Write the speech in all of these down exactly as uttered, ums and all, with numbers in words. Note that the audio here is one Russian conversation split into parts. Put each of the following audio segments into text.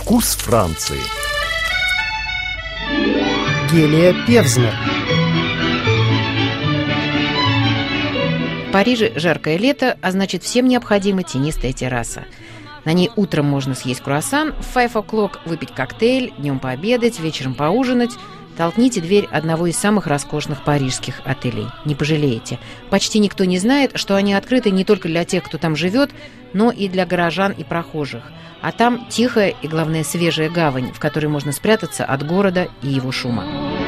Вкус Франции. Гелия Певзнер. В Париже жаркое лето, а значит, всем необходима тенистая терраса. На ней утром можно съесть круассан, в five o'clock выпить коктейль, днем пообедать, вечером поужинать. Толкните дверь одного из самых роскошных парижских отелей. Не пожалеете. Почти никто не знает, что они открыты не только для тех, кто там живет, но и для горожан и прохожих. А там тихая и, главное, свежая гавань, в которой можно спрятаться от города и его шума.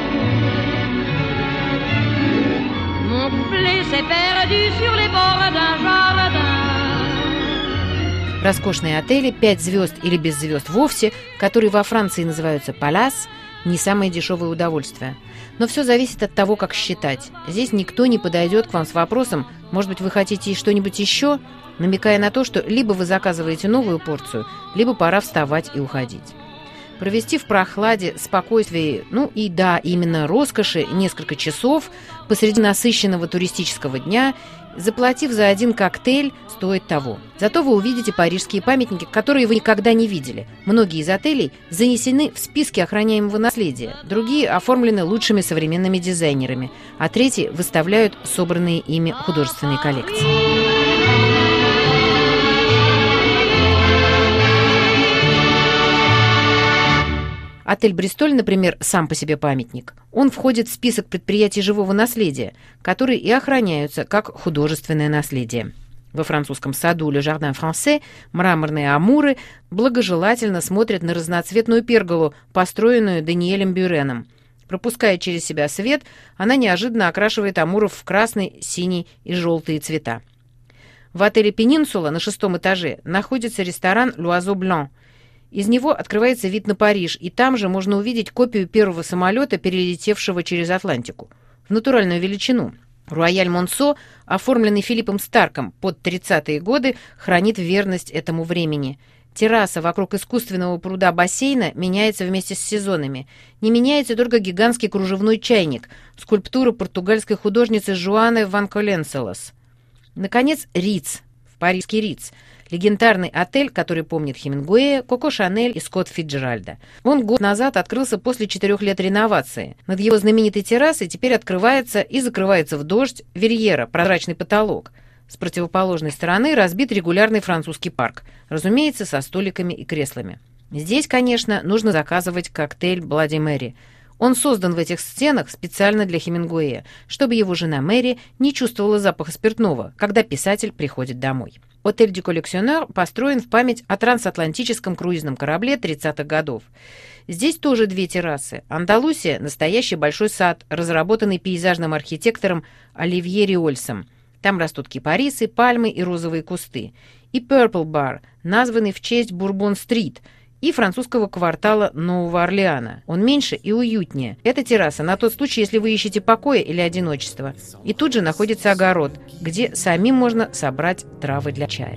Роскошные отели, пять звезд или без звезд вовсе, которые во Франции называются «палас», не самое дешевое удовольствие. Но все зависит от того, как считать. Здесь никто не подойдет к вам с вопросом: может быть, вы хотите что-нибудь еще, намекая на то, что либо вы заказываете новую порцию, либо пора вставать и уходить. Провести в прохладе, спокойствии, ну и да, именно роскоши несколько часов посреди насыщенного туристического дня, заплатив за один коктейль, стоит того. Зато вы увидите парижские памятники, которые вы никогда не видели. Многие из отелей занесены в списки охраняемого наследия, другие оформлены лучшими современными дизайнерами, а третьи выставляют собранные ими художественные коллекции. Отель «Бристоль», например, сам по себе памятник. Он входит в список предприятий живого наследия, которые и охраняются как художественное наследие. Во французском саду «Le Jardin Français» мраморные амуры благожелательно смотрят на разноцветную перголу, построенную Даниэлем Бюреном. Пропуская через себя свет, она неожиданно окрашивает амуров в красный, синий и желтые цвета. В отеле «Пенинсула» на шестом этаже находится ресторан «L'Oiseau Blanc». Из него открывается вид на Париж, и там же можно увидеть копию первого самолета, перелетевшего через Атлантику. В натуральную величину. Рояль Монсо, оформленный Филиппом Старком под тридцатые годы, хранит верность этому времени. Терраса вокруг искусственного пруда бассейна меняется вместе с сезонами. Не меняется только гигантский кружевной чайник, скульптура португальской художницы Жуаны ван Коленселос. Наконец, Риц, в парижский Риц. Легендарный отель, который помнит Хемингуэя, Коко Шанель и Скотт Фитджеральда. Он год назад открылся после четырех лет реновации. Над его знаменитой террасой теперь открывается и закрывается в дождь верьера, прозрачный потолок. С противоположной стороны разбит регулярный французский парк, разумеется, со столиками и креслами. Здесь, конечно, нужно заказывать коктейль «Блади Мэри». Он создан в этих стенах специально для Хемингуэя, чтобы его жена Мэри не чувствовала запаха спиртного, когда писатель приходит домой. Отель «Дю Коллекционер» построен в память о трансатлантическом круизном корабле тридцатых годов. Здесь тоже две террасы. Андалусия – настоящий большой сад, разработанный пейзажным архитектором Оливье Риольсом. Там растут кипарисы, пальмы и розовые кусты. И Purple Bar, названный в честь Бурбон-стрит, и французского квартала Нового Орлеана. Он меньше и уютнее. Это терраса на тот случай, если вы ищете покоя или одиночества. И тут же находится огород, где самим можно собрать травы для чая.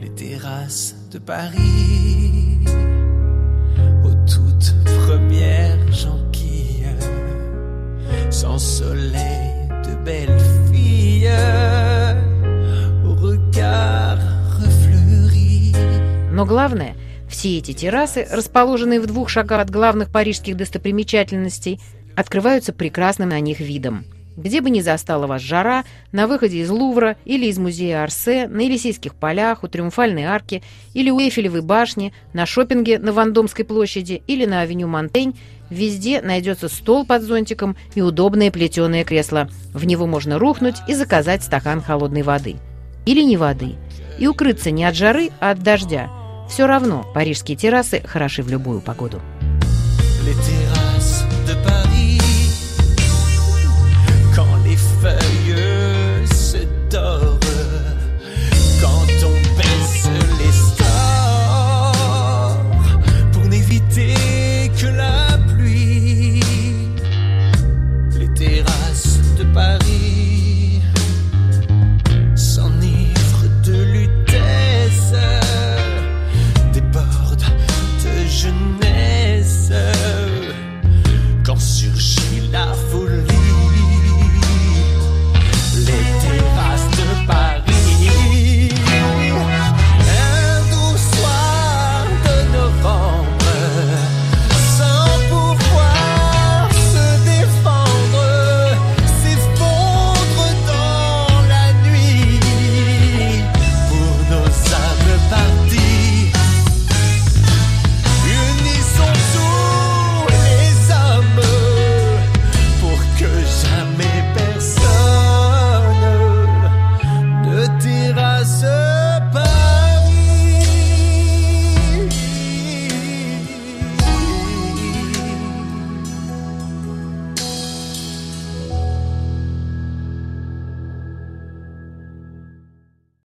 Но главное, все эти террасы, расположенные в двух шагах от главных парижских достопримечательностей, открываются прекрасным на них видом. Где бы ни застала вас жара, на выходе из Лувра или из музея Орсе, на Елисейских полях, у Триумфальной арки или у Эйфелевой башни, на шопинге на Вандомской площади или на авеню Монтень, везде найдется стол под зонтиком и удобное плетеное кресло. В него можно рухнуть и заказать стакан холодной воды. Или не воды. И укрыться не от жары, а от дождя. Все равно парижские террасы хороши в любую погоду. Les terrasses